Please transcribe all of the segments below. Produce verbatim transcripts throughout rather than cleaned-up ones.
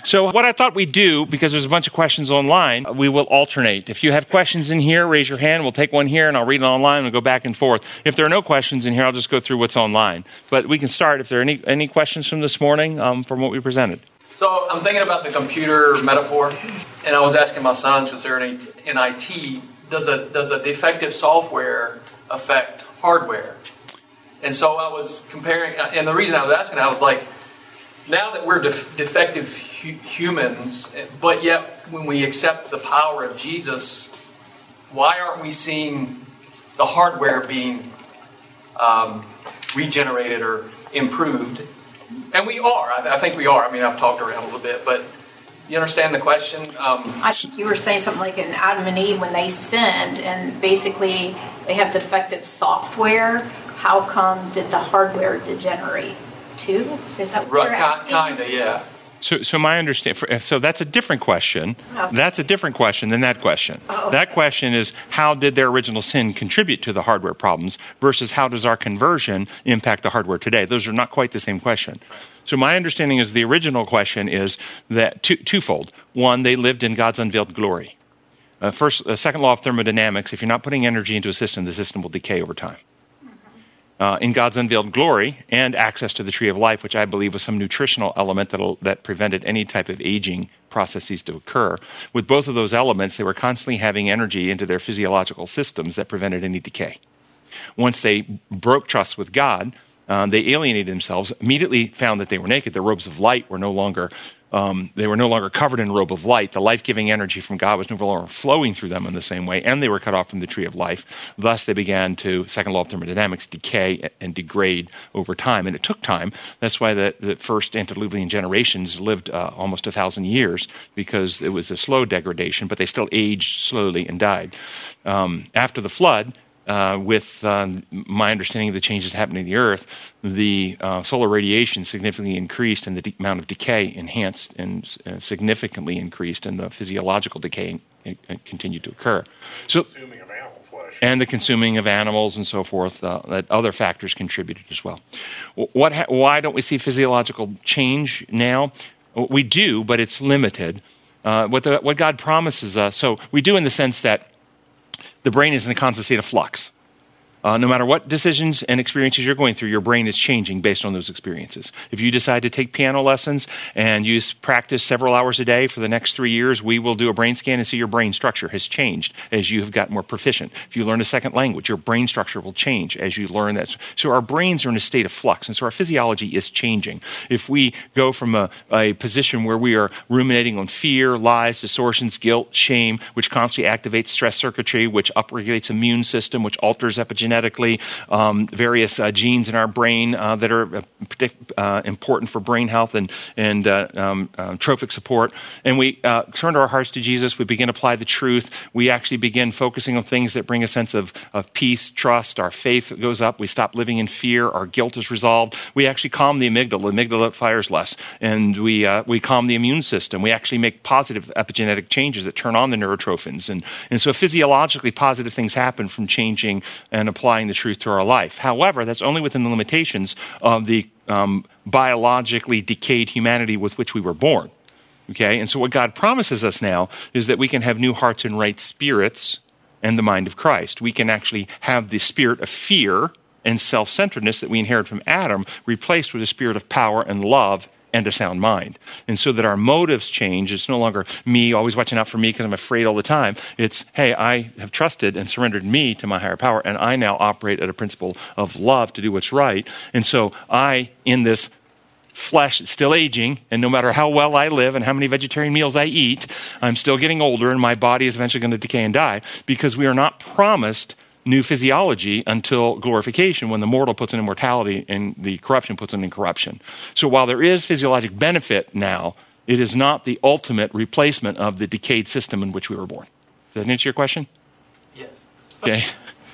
So what I thought we'd do, because there's a bunch of questions online, we will alternate. If you have questions in here, raise your hand. We'll take one here, and I'll read it online, and we'll go back and forth. If there are no questions in here, I'll just go through what's online. But we can start. If there are any, any questions from this morning um, from what we presented. So I'm thinking about the computer metaphor, and I was asking my sons, because they're in I T, does a, does a defective software affect hardware? And so I was comparing, and the reason I was asking, I was like, now that we're def- defective hu- humans, but yet when we accept the power of Jesus, why aren't we seeing the hardware being um, regenerated or improved? And we are. I, I think we are. I mean, I've talked around a little bit, but you understand the question? Um, I think you were saying something like in Adam and Eve when they sinned, and basically they have defective software. How come did the hardware degenerate too? Is that what right, you're asking? Kind of, yeah. So, so my understanding, so that's a different question. Okay. That's a different question than that question. Oh, okay. That question is, how did their original sin contribute to the hardware problems versus how does our conversion impact the hardware today? Those are not quite the same question. So my understanding is the original question is that two, twofold. One, they lived in God's unveiled glory. Uh, first, uh, second law of thermodynamics, if you're not putting energy into a system, the system will decay over time. Uh, in God's unveiled glory and access to the tree of life, which I believe was some nutritional element that'll, that prevented any type of aging processes to occur. With both of those elements, they were constantly having energy into their physiological systems that prevented any decay. Once they broke trust with God, uh, they alienated themselves, immediately found that they were naked. Their robes of light were no longer Um, they were no longer covered in a robe of light. The life-giving energy from God was no longer flowing through them in the same way, and they were cut off from the tree of life. Thus, they began to, second law of thermodynamics, decay and degrade over time. And it took time. That's why the, the first antediluvian generations lived uh, almost a thousand years, because it was a slow degradation, but they still aged slowly and died. Um, after the flood, Uh, with uh, my understanding of the changes happening to the earth, the uh, solar radiation significantly increased and the de- amount of decay enhanced and uh, significantly increased, and the physiological decay uh, continued to occur. So, consuming of animal flesh. And the consuming of animals and so forth, uh, that other factors contributed as well. What? Ha- why don't we see physiological change now? We do, but it's limited. Uh, what, the, what God promises us, so we do in the sense that the brain is in a constant state of flux. Uh, no matter what decisions and experiences you're going through, your brain is changing based on those experiences. If you decide to take piano lessons and you practice several hours a day for the next three years, we will do a brain scan and see your brain structure has changed as you have gotten more proficient. If you learn a second language, your brain structure will change as you learn that. So our brains are in a state of flux, and so our physiology is changing. If we go from a, a position where we are ruminating on fear, lies, distortions, guilt, shame, which constantly activates stress circuitry, which upregulates immune system, which alters epigenetic, genetically, um, various uh, genes in our brain uh, that are uh, predict, uh, important for brain health and, and uh, um, uh, trophic support. And we uh, turn our hearts to Jesus. We begin to apply the truth. We actually begin focusing on things that bring a sense of, of peace, trust. Our faith goes up. We stop living in fear. Our guilt is resolved. We actually calm the amygdala. The amygdala fires less. And we uh, we calm the immune system. We actually make positive epigenetic changes that turn on the neurotrophins. And, and so physiologically positive things happen from changing and applying applying the truth to our life. However, that's only within the limitations of the um, biologically decayed humanity with which we were born. Okay? And so what God promises us now is that we can have new hearts and right spirits and the mind of Christ. We can actually have the spirit of fear and self-centeredness that we inherit from Adam replaced with a spirit of power and love and a sound mind. And so that our motives change. It's no longer me always watching out for me because I'm afraid all the time. It's, hey, I have trusted and surrendered me to my higher power, and I now operate at a principle of love to do what's right. And so I, in this flesh is still aging, and no matter how well I live and how many vegetarian meals I eat, I'm still getting older, and my body is eventually going to decay and die, because we are not promised new physiology until glorification, when the mortal puts in immortality and the corruption puts in incorruption. So while there is physiologic benefit now, it is not the ultimate replacement of the decayed system in which we were born. Does that answer your question? Yes. Okay.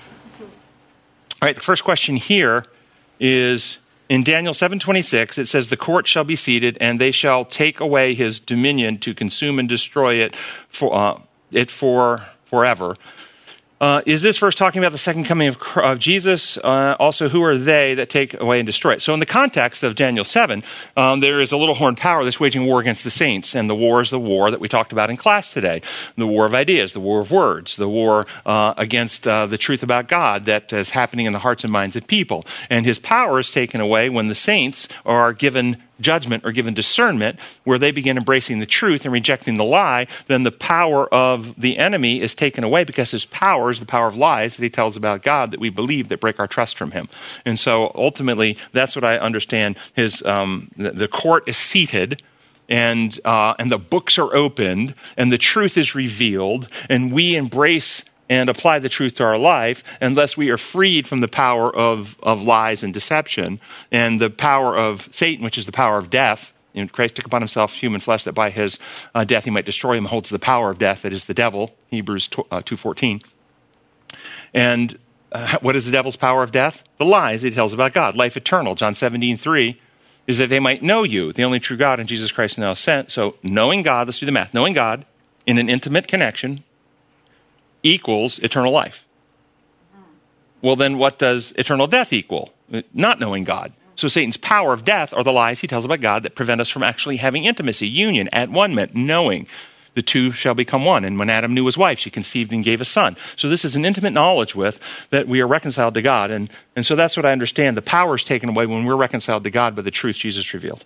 All right, the first question here is in Daniel seven twenty-six, it says, the court shall be seated, and they shall take away his dominion to consume and destroy it for uh, it for forever. Uh, is this verse talking about the second coming of, of Jesus? Uh, also, who are they that take away and destroy it? So in the context of Daniel seven, um, there is a little horned power that's waging war against the saints. And the war is the war that we talked about in class today. The war of ideas, the war of words, the war uh, against uh, the truth about God that is happening in the hearts and minds of people. And his power is taken away when the saints are given judgment or given discernment where they begin embracing the truth and rejecting the lie. Then the power of the enemy is taken away because his power is the power of lies that he tells about God that we believe that break our trust from him. And so ultimately, that's what I understand. His um, the, the court is seated, and uh, and the books are opened, and the truth is revealed, and we embrace and apply the truth to our life unless we are freed from the power of, of lies and deception and the power of Satan, which is the power of death. You know, Christ took upon himself human flesh that by his uh, death he might destroy him, holds the power of death, that is the devil, Hebrews two fourteen. And uh, what is the devil's power of death? The lies he tells about God. Life eternal, John seventeen three, is that they might know you, the only true God, and Jesus Christ now sent. So knowing God, let's do the math, knowing God in an intimate connection equals eternal life. Well, then what does eternal death equal? Not knowing God. So Satan's power of death are the lies he tells about God that prevent us from actually having intimacy, union, at one meant, knowing. The two shall become one. And when Adam knew his wife, she conceived and gave a son. So this is an intimate knowledge with that we are reconciled to God. And, and so that's what I understand. The power is taken away when we're reconciled to God by the truth Jesus revealed.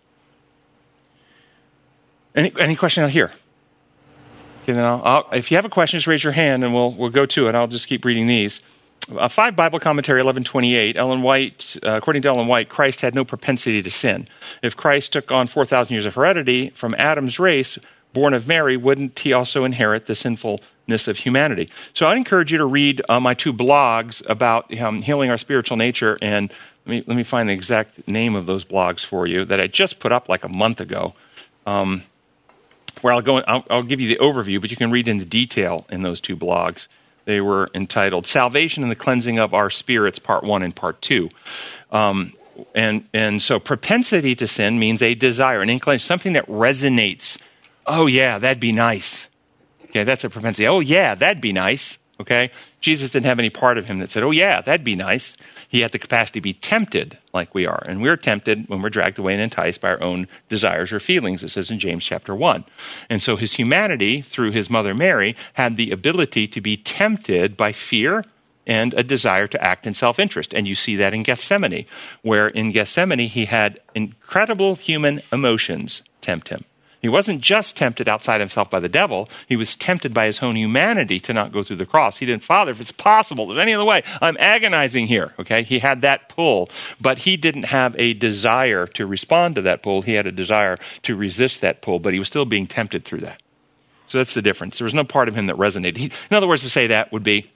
Any, any question out here? Okay, then I'll, I'll, if you have a question, just raise your hand and we'll we'll go to it. I'll just keep reading these. Uh, five Bible Commentary eleven twenty-eight. Ellen White, uh, according to Ellen White, Christ had no propensity to sin. If Christ took on four thousand years of heredity from Adam's race, born of Mary, wouldn't he also inherit the sinfulness of humanity? So I'd encourage you to read uh, my two blogs about um, healing our spiritual nature. And let me let me find the exact name of those blogs for you that I just put up like a month ago. Um, where I'll go, I'll, I'll give you the overview, but you can read into detail in those two blogs. They were entitled "Salvation and the Cleansing of Our Spirits," Part One and Part Two. Um, and and so, propensity to sin means a desire, an inclination, something that resonates. Oh yeah, that'd be nice. Okay, that's a propensity. Oh yeah, that'd be nice. Okay, Jesus didn't have any part of him that said, "Oh yeah, that'd be nice." He had the capacity to be tempted like we are. And we're tempted when we're dragged away and enticed by our own desires or feelings, it says in James chapter one. And so his humanity, through his mother Mary, had the ability to be tempted by fear and a desire to act in self-interest. And you see that in Gethsemane, where in Gethsemane he had incredible human emotions tempt him. He wasn't just tempted outside himself by the devil. He was tempted by his own humanity to not go through the cross. He didn't, Father, if it's possible, there's any other way. I'm agonizing here, okay? He had that pull, but he didn't have a desire to respond to that pull. He had a desire to resist that pull, but he was still being tempted through that. So that's the difference. There was no part of him that resonated. He, in other words, to say that would be,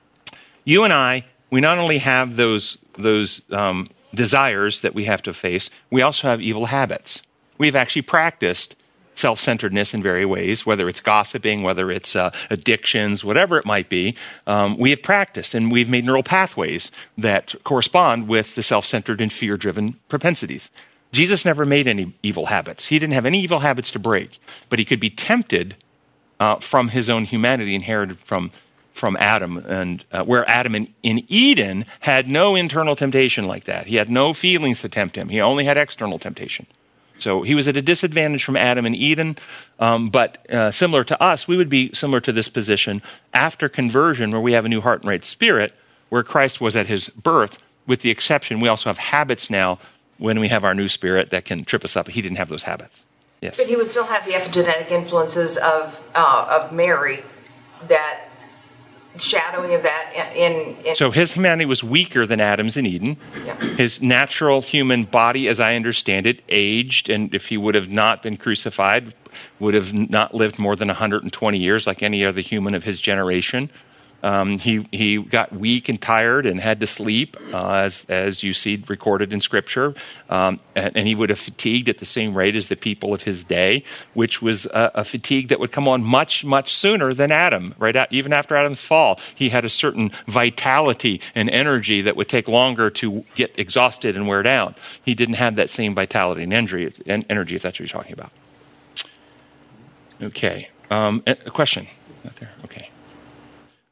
you and I, we not only have those, those um, desires that we have to face, we also have evil habits. We've actually practiced self-centeredness in various ways, whether it's gossiping, whether it's uh, addictions, whatever it might be. Um, we have practiced, and we've made neural pathways that correspond with the self-centered and fear-driven propensities. Jesus never made any evil habits. He didn't have any evil habits to break, but he could be tempted uh, from his own humanity inherited from from Adam, and uh, where Adam in, in Eden had no internal temptation like that. He had no feelings to tempt him. He only had external temptation. So he was at a disadvantage from Adam and Eden, um, but uh, similar to us, we would be similar to this position after conversion, where we have a new heart and right spirit, where Christ was at his birth, with the exception we also have habits now when we have our new spirit that can trip us up. He didn't have those habits. Yes. But he would still have the epigenetic influences of uh, of Mary, that shadowing of that in, in... So his humanity was weaker than Adam's in Eden. Yeah. His natural human body, as I understand it, aged, and if he would have not been crucified, would have not lived more than one hundred twenty years like any other human of his generation. Um, he he got weak and tired and had to sleep, uh, as as you see recorded in Scripture, um, and, and he would have fatigued at the same rate as the people of his day, which was a, a fatigue that would come on much much sooner than Adam. Right, at, even after Adam's fall, he had a certain vitality and energy that would take longer to get exhausted and wear down. He didn't have that same vitality and energy, energy if that's what you're talking about. Okay, um, a question out there. Okay.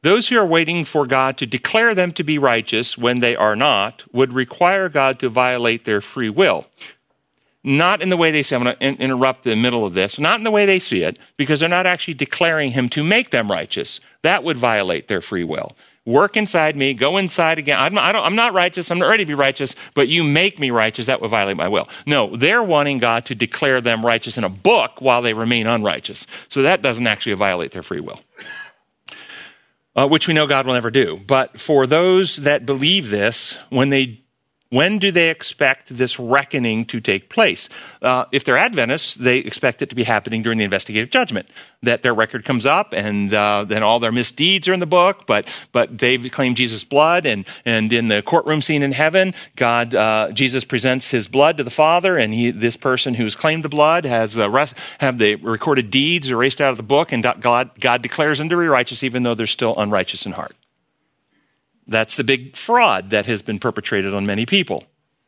Those who are waiting for God to declare them to be righteous when they are not would require God to violate their free will. Not in the way they see. I'm going to in- interrupt the middle of this. Not in the way they see it, because they're not actually declaring him to make them righteous. That would violate their free will. Work inside me, go inside again. I'm not, I don't, I'm not righteous. I'm not ready to be righteous, but you make me righteous. That would violate my will. No, they're wanting God to declare them righteous in a book while they remain unrighteous. So that doesn't actually violate their free will, uh, which we know God will never do. But for those that believe this, when they When do they expect this reckoning to take place? Uh, if they're Adventists, they expect it to be happening during the investigative judgment, that their record comes up and uh, then all their misdeeds are in the book, but but they've claimed Jesus' blood, and, and in the courtroom scene in heaven, God, uh, Jesus presents his blood to the Father, and he, this person who's claimed the blood has uh, rest, have the recorded deeds erased out of the book, and God, God declares them to be righteous even though they're still unrighteous in heart. That's the big fraud that has been perpetrated on many people.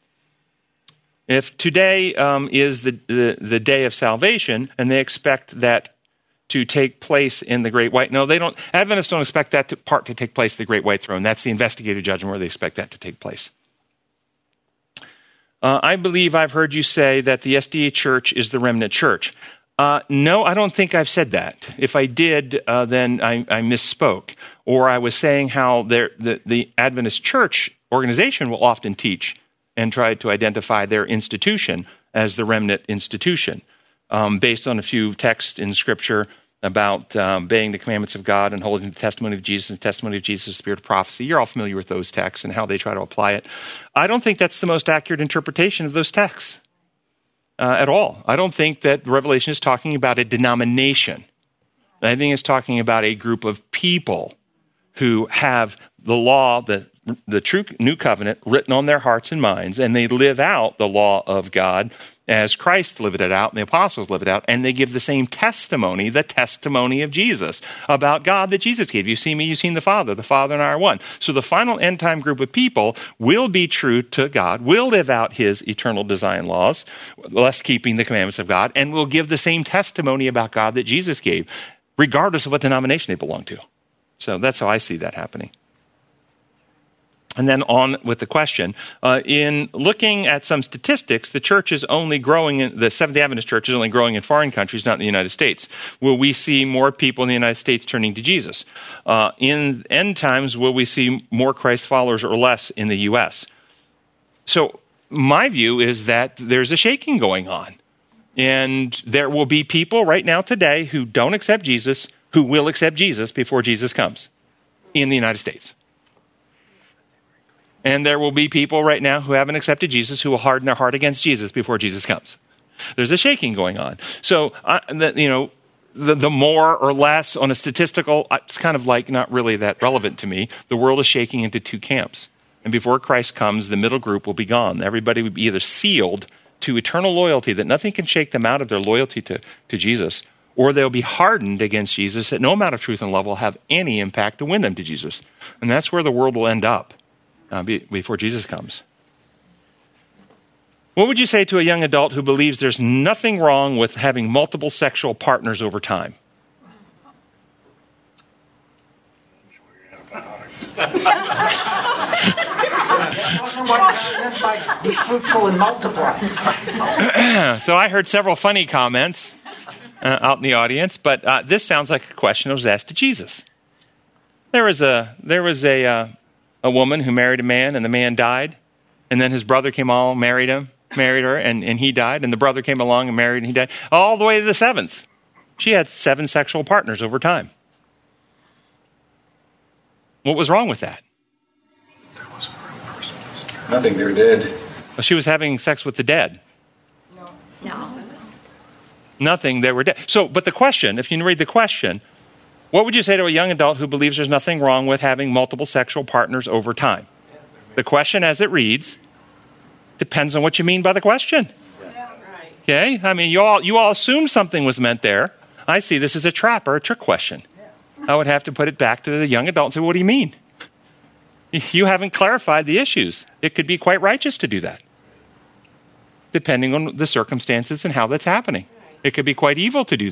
If today um, is the, the, the day of salvation, and they expect that to take place in the Great White, no, they don't. Adventists don't expect that to, part to take place in the Great White Throne. That's the investigative judgment where they expect that to take place. Uh, I believe I've heard you say that the S D A Church is the remnant church. Uh, no, I don't think I've said that. If I did, uh, then I, I misspoke. Or I was saying how the, the Adventist Church organization will often teach and try to identify their institution as the remnant institution, um, based on a few texts in Scripture about um, obeying the commandments of God and holding the testimony of Jesus and the testimony of Jesus, the spirit of prophecy. You're all familiar with those texts and how they try to apply it. I don't think that's the most accurate interpretation of those texts. Uh, at all. I don't think that Revelation is talking about a denomination. I think it's talking about a group of people who have the law, the, the true new covenant written on their hearts and minds, and they live out the law of God as Christ lived it out and the apostles lived it out, and they give the same testimony, the testimony of Jesus, about God that Jesus gave. You've seen me, you've seen the Father. The Father and I are one. So the final end time group of people will be true to God, will live out his eternal design laws, thus keeping the commandments of God, and will give the same testimony about God that Jesus gave, regardless of what denomination they belong to. So that's how I see that happening. And then on with the question, uh, in looking at some statistics, the church is only growing, in, the Seventh-day Adventist Church is only growing in foreign countries, not in the United States. Will we see more people in the United States turning to Jesus? Uh, in end times, will we see more Christ followers or less in the U S? So my view is that there's a shaking going on. And there will be people right now today who don't accept Jesus, who will accept Jesus before Jesus comes in the United States. And there will be people right now who haven't accepted Jesus who will harden their heart against Jesus before Jesus comes. There's a shaking going on. So, uh, the, you know, the, the more or less on a statistical, it's kind of like not really that relevant to me. The world is shaking into two camps. And before Christ comes, the middle group will be gone. Everybody will be either sealed to eternal loyalty, that nothing can shake them out of their loyalty to, to Jesus, or they'll be hardened against Jesus, that no amount of truth and love will have any impact to win them to Jesus. And that's where the world will end up. Uh, before Jesus comes. What would you say to a young adult who believes there's nothing wrong with having multiple sexual partners over time? Be fruitful and multiply. So I heard several funny comments uh, out in the audience, but uh, this sounds like a question that was asked to Jesus. There was a there was a uh, a woman who married a man, and the man died, and then his brother came along, married him, married her, and, and he died, and the brother came along and married, and he died, all the way to the seventh. She had seven sexual partners over time. What was wrong with that? Nothing, they're dead. Well, she was having sex with the dead. No. No. Nothing, they were dead. So, but the question, if you read the question, what would you say to a young adult who believes there's nothing wrong with having multiple sexual partners over time? The question as it reads depends on what you mean by the question. Okay? I mean, you all you all assumed something was meant there. I see this as a trap or a trick question. I would have to put it back to the young adult and say, what do you mean? You haven't clarified the issues. It could be quite righteous to do that, depending on the circumstances and how that's happening. It could be quite evil to do that.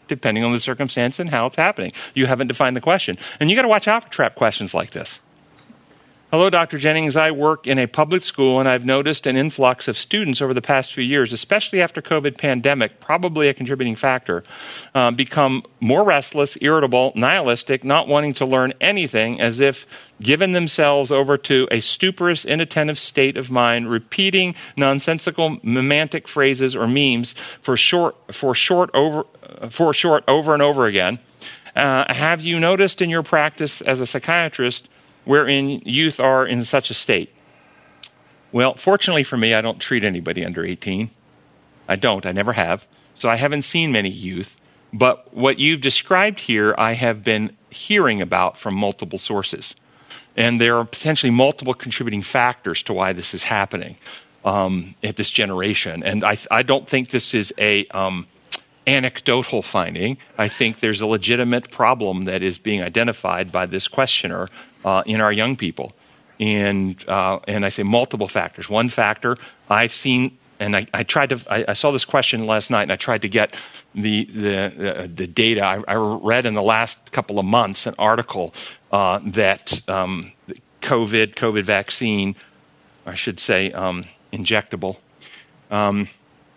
depending on the circumstance and how it's happening. You haven't defined the question. And you got to watch out for trap questions like this. Hello, Doctor Jennings. I work in a public school, and I've noticed an influx of students over the past few years, especially after COVID pandemic, probably a contributing factor, uh, become more restless, irritable, nihilistic, not wanting to learn anything, as if given themselves over to a stuporous, inattentive state of mind, repeating nonsensical, mimetic phrases or memes for short, for short over, for short over and over again. Uh, have you noticed in your practice as a psychiatrist wherein youth are in such a state? Well, fortunately for me, I don't treat anybody under eighteen. I don't. I never have. So I haven't seen many youth. But what you've described here, I have been hearing about from multiple sources. And there are potentially multiple contributing factors to why this is happening um, at this generation. And I, I don't think this is a um, anecdotal finding. I think there's a legitimate problem that is being identified by this questioner Uh, in our young people. And uh, and I say multiple factors. One factor I've seen, and I, I tried to, I, I saw this question last night, and I tried to get the the, uh, the data. I, I read in the last couple of months an article uh, that um, COVID, COVID vaccine, I should say um, injectable, um,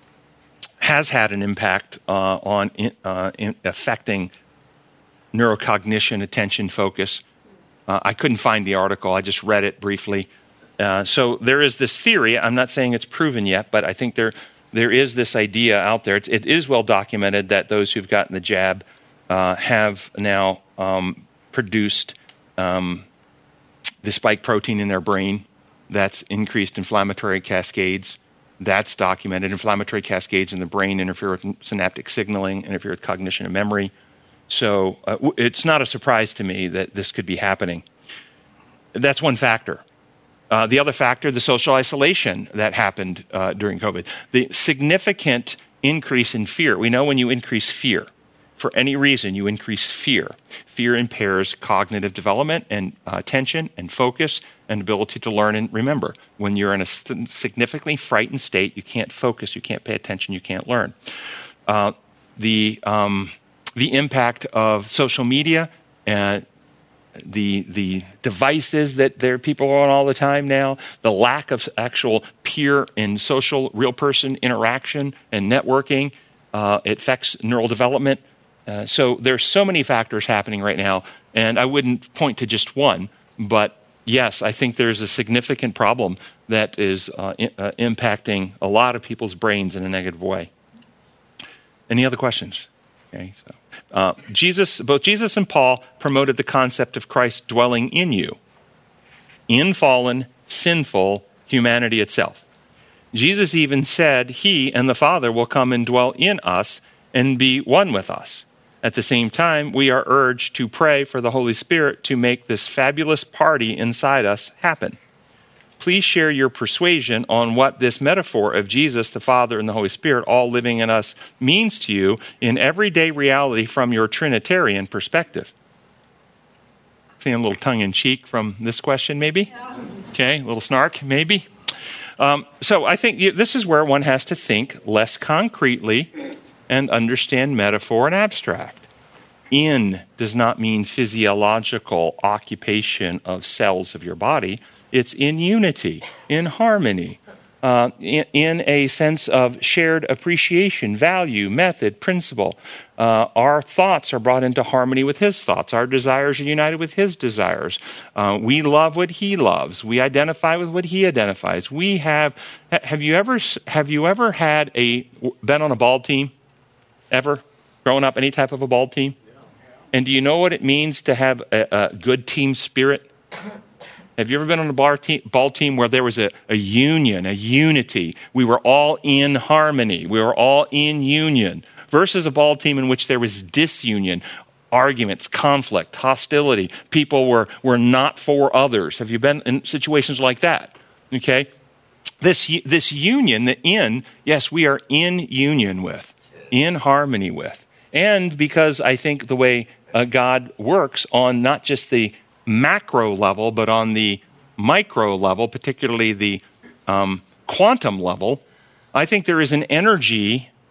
has had an impact uh, on in, uh, in affecting neurocognition, attention, focus. Uh, I couldn't find the article. I just read it briefly. Uh, so there is this theory. I'm not saying it's proven yet, but I think there there is this idea out there. It's, it is well documented that those who've gotten the jab uh, have now um, produced um, the spike protein in their brain. That's increased inflammatory cascades. That's documented. Inflammatory cascades in the brain interfere with synaptic signaling, interfere with cognition and memory. So uh, w- it's not a surprise to me that this could be happening. That's one factor. Uh, the other factor, the social isolation that happened uh, during COVID. The significant increase in fear. We know when you increase fear, for any reason, you increase fear. Fear impairs cognitive development and uh, attention and focus and ability to learn and remember. When you're in a st- significantly frightened state, you can't focus, you can't pay attention, you can't learn. Uh, the... Um, The impact of social media, uh, the the devices that there people are on all the time now, the lack of actual peer and social real person interaction and networking, uh, it affects neural development. Uh, so there's so many factors happening right now, and I wouldn't point to just one, but yes, I think there's a significant problem that is uh, I- uh, impacting a lot of people's brains in a negative way. Any other questions? Okay, so. Uh, Jesus, both Jesus and Paul promoted the concept of Christ dwelling in you, in fallen, sinful humanity itself. Jesus even said he and the Father will come and dwell in us and be one with us. At the same time, we are urged to pray for the Holy Spirit to make this fabulous party inside us happen. Please share your persuasion on what this metaphor of Jesus, the Father, and the Holy Spirit all living in us means to you in everyday reality from your Trinitarian perspective. Seeing a little tongue-in-cheek from this question, maybe? Yeah. Okay, a little snark, maybe? Um, so I think this is where one has to think less concretely and understand metaphor and abstract. In does not mean physiological occupation of cells of your body. It's in unity, in harmony, uh, in, in a sense of shared appreciation, value, method, principle. Uh, our thoughts are brought into harmony with his thoughts. Our desires are united with his desires. Uh, we love what he loves. We identify with what he identifies. We have. Have you ever have you ever had a been on a ball team? Ever grown up any type of a ball team? And do you know what it means to have a, a good team spirit? Have you ever been on a ball team, ball team where there was a, a union, a unity? We were all in harmony. We were all in union. Versus a ball team in which there was disunion, arguments, conflict, hostility. People were, were not for others. Have you been in situations like that? Okay? This, this union, the in, yes, we are in union with, in harmony with. And because I think the way uh, God works on not just the macro level, but on the micro level, particularly the um, quantum level, I think there is an energy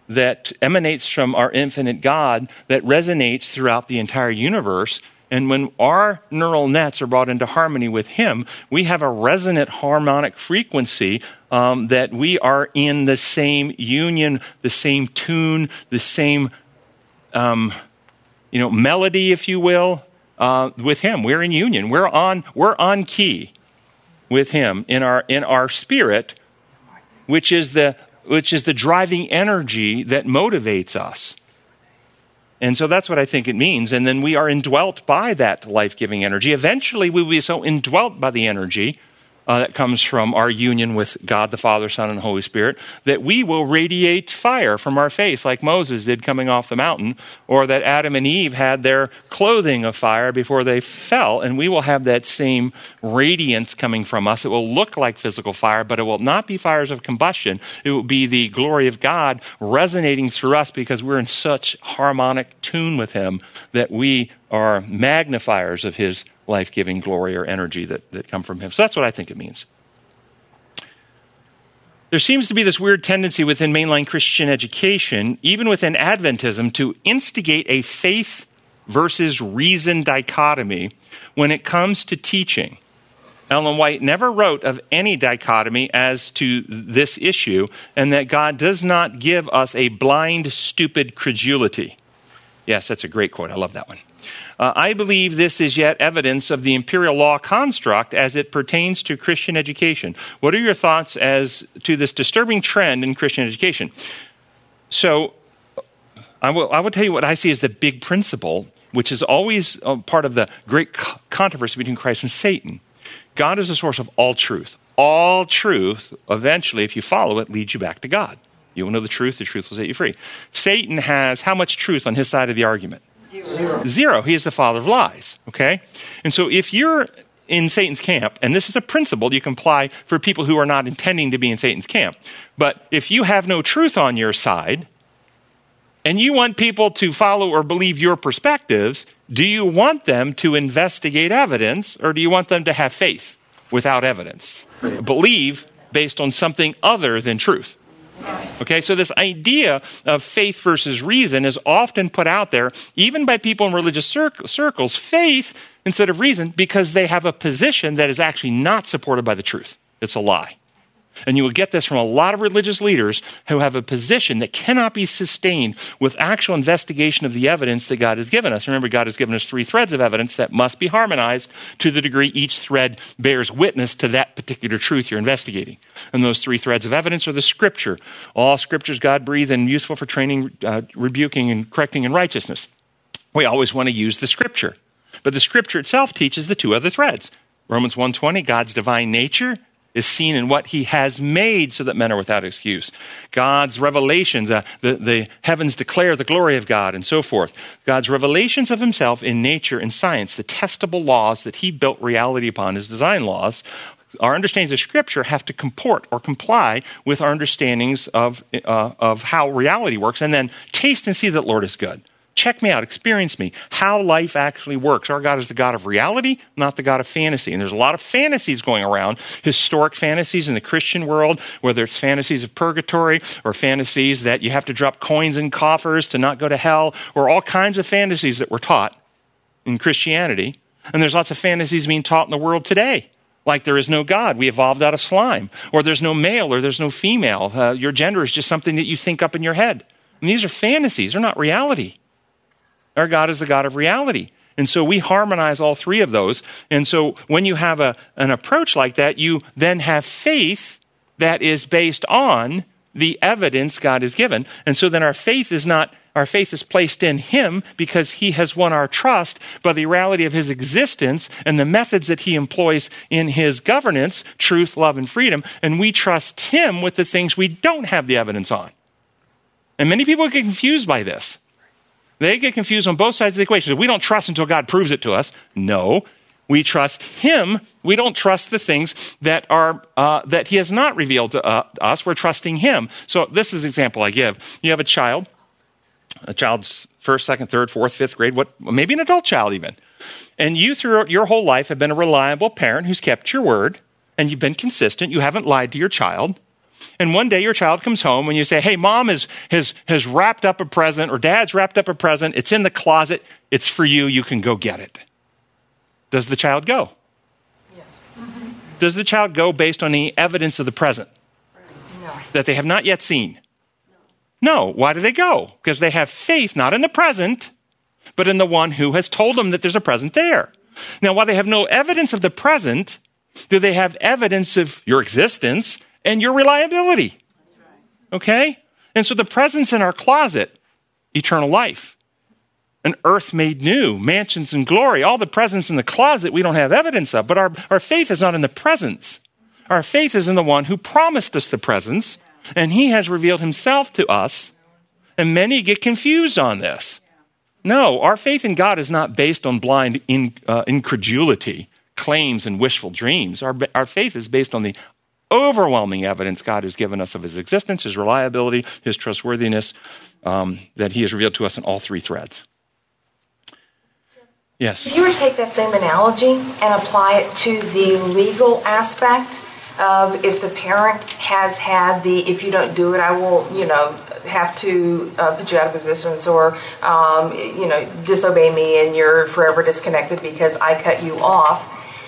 that emanates from our infinite God that resonates throughout the entire universe. And when our neural nets are brought into harmony with him, we have a resonant harmonic frequency um, that we are in the same union, the same tune, the same um, you know, melody, if you will, uh, with him. We're in union. We're on, we're on key with him in our in our spirit, which is the which is the driving energy that motivates us. And so that's what I think it means. And then we are indwelt by that life-giving energy. Eventually, we will be so indwelt by the energy uh, that comes from our union with God, the Father, Son, and Holy Spirit, that we will radiate fire from our face like Moses did coming off the mountain, or that Adam and Eve had their clothing of fire before they fell, and we will have that same radiance coming from us. It will look like physical fire, but it will not be fires of combustion. It will be the glory of God resonating through us because we're in such harmonic tune with him that we are magnifiers of his life-giving glory or energy that, that come from him. So that's what I think it means. There seems to be this weird tendency within mainline Christian education, even within Adventism, to instigate a faith versus reason dichotomy when it comes to teaching. Ellen White never wrote of any dichotomy as to this issue, and that God does not give us a blind, stupid credulity. Yes, that's a great quote. I love that one. Uh, I believe this is yet evidence of the imperial law construct as it pertains to Christian education. What are your thoughts as to this disturbing trend in Christian education? So I will, I will tell you what I see as the big principle, which is always uh, part of the great co- controversy between Christ and Satan. God is the source of all truth. All truth, eventually, if you follow it, leads you back to God. You will know the truth. The truth will set you free. Satan has how much truth on his side of the argument? Zero. Zero. He is the father of lies, okay? And so if you're in Satan's camp, and this is a principle you can apply for people who are not intending to be in Satan's camp, but if you have no truth on your side, and you want people to follow or believe your perspectives, do you want them to investigate evidence, or do you want them to have faith without evidence? Believe based on something other than truth. Okay, so this idea of faith versus reason is often put out there, even by people in religious cir- circles, faith instead of reason, because they have a position that is actually not supported by the truth. It's a lie. And you will get this from a lot of religious leaders who have a position that cannot be sustained with actual investigation of the evidence that God has given us. Remember, God has given us three threads of evidence that must be harmonized to the degree each thread bears witness to that particular truth you're investigating. And those three threads of evidence are the Scripture. All Scripture is God-breathed and useful for training, uh, rebuking, and correcting in righteousness. We always want to use the Scripture. But the Scripture itself teaches the two other threads. Romans one twenty, God's divine nature is seen in what he has made so that men are without excuse. God's revelations, uh, the, the heavens declare the glory of God and so forth. God's revelations of himself in nature and science, the testable laws that he built reality upon, his design laws. Our understandings of Scripture have to comport or comply with our understandings of, uh, of how reality works, and then taste and see that Lord is good. Check me out, experience me, how life actually works. Our God is the God of reality, not the God of fantasy. And there's a lot of fantasies going around, historic fantasies in the Christian world, whether it's fantasies of purgatory or fantasies that you have to drop coins in coffers to not go to hell, or all kinds of fantasies that were taught in Christianity. And there's lots of fantasies being taught in the world today. Like there is no God, we evolved out of slime, or there's no male, or there's no female. Uh, your gender is just something that you think up in your head. And these are fantasies, they're not reality. Our God is the God of reality. And so we harmonize all three of those. And so when you have a, an approach like that, you then have faith that is based on the evidence God has given. And so then our faith is not, our faith is placed in him because he has won our trust by the reality of his existence and the methods that he employs in his governance, truth, love, and freedom. And we trust him with the things we don't have the evidence on. And many people get confused by this. They get confused on both sides of the equation. We don't trust until God proves it to us. No, we trust him. We don't trust the things that are uh, that he has not revealed to uh, us. We're trusting him. So this is an example I give. You have a child, a child's first, second, third, fourth, fifth grade, what maybe an adult child even. And you throughout your whole life have been a reliable parent who's kept your word, and you've been consistent. You haven't lied to your child. And one day your child comes home and you say, hey, mom has, has, has wrapped up a present or dad's wrapped up a present. It's in the closet. It's for you. You can go get it. Does the child go? Yes. Mm-hmm. Does the child go based on the evidence of the present No. that they have not yet seen? No. Why do they go? Because they have faith not in the present, but in the one who has told them that there's a present there. Now, while they have no evidence of the present, do they have evidence of your existence and your reliability? Okay? And so the presence in our closet, eternal life, an earth made new, mansions and glory, all the presence in the closet we don't have evidence of, but our, our faith is not in the presence. Our faith is in the one who promised us the presence, and he has revealed himself to us, and many get confused on this. No, our faith in God is not based on blind in, uh, incredulity, claims, and wishful dreams. Our, our faith is based on the overwhelming evidence God has given us of his existence, his reliability, his trustworthiness, um, that he has revealed to us in all three threads. Yes? If you were to take that same analogy and apply it to the legal aspect of if the parent has had the, if you don't do it, I will, you know, have to uh, put you out of existence or, um, you know, disobey me and you're forever disconnected because I cut you off.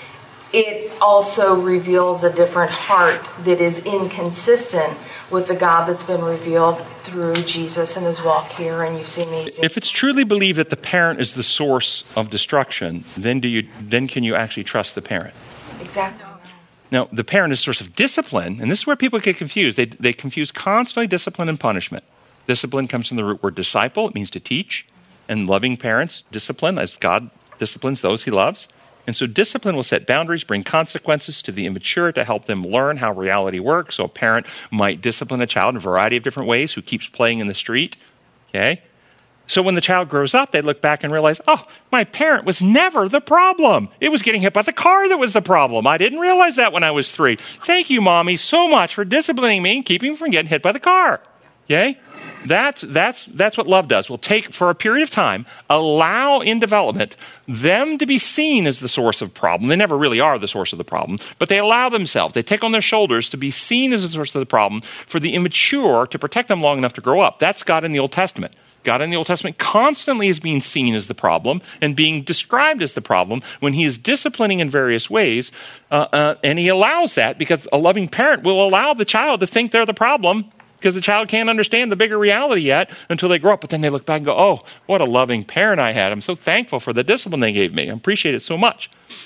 It also reveals a different heart that is inconsistent with the God that's been revealed through Jesus and his walk here, and you've seen me. If it's truly believed that the parent is the source of destruction, then do you then can you actually trust the parent? Exactly. Now, the parent is a source of discipline, and this is where people get confused. They they confuse constantly discipline and punishment. Discipline comes from the root word disciple. It means to teach, and loving parents discipline as God disciplines those he loves. And so discipline will set boundaries, bring consequences to the immature to help them learn how reality works. So a parent might discipline a child in a variety of different ways who keeps playing in the street. Okay? So when the child grows up, they look back and realize, oh, my parent was never the problem. It was getting hit by the car that was the problem. I didn't realize that when I was three. Thank you, Mommy, so much for disciplining me and keeping me from getting hit by the car. Okay? That's, that's, that's what love does. We'll take, for a period of time, allow in development them to be seen as the source of problem. They never really are the source of the problem, but they allow themselves, they take on their shoulders to be seen as the source of the problem for the immature to protect them long enough to grow up. That's God in the Old Testament. God in the Old Testament constantly is being seen as the problem and being described as the problem when he is disciplining in various ways, uh, uh, and he allows that because a loving parent will allow the child to think they're the problem because the child can't understand the bigger reality yet until they grow up. But then they look back and go, oh, what a loving parent I had. I'm so thankful for the discipline they gave me. I appreciate it so much.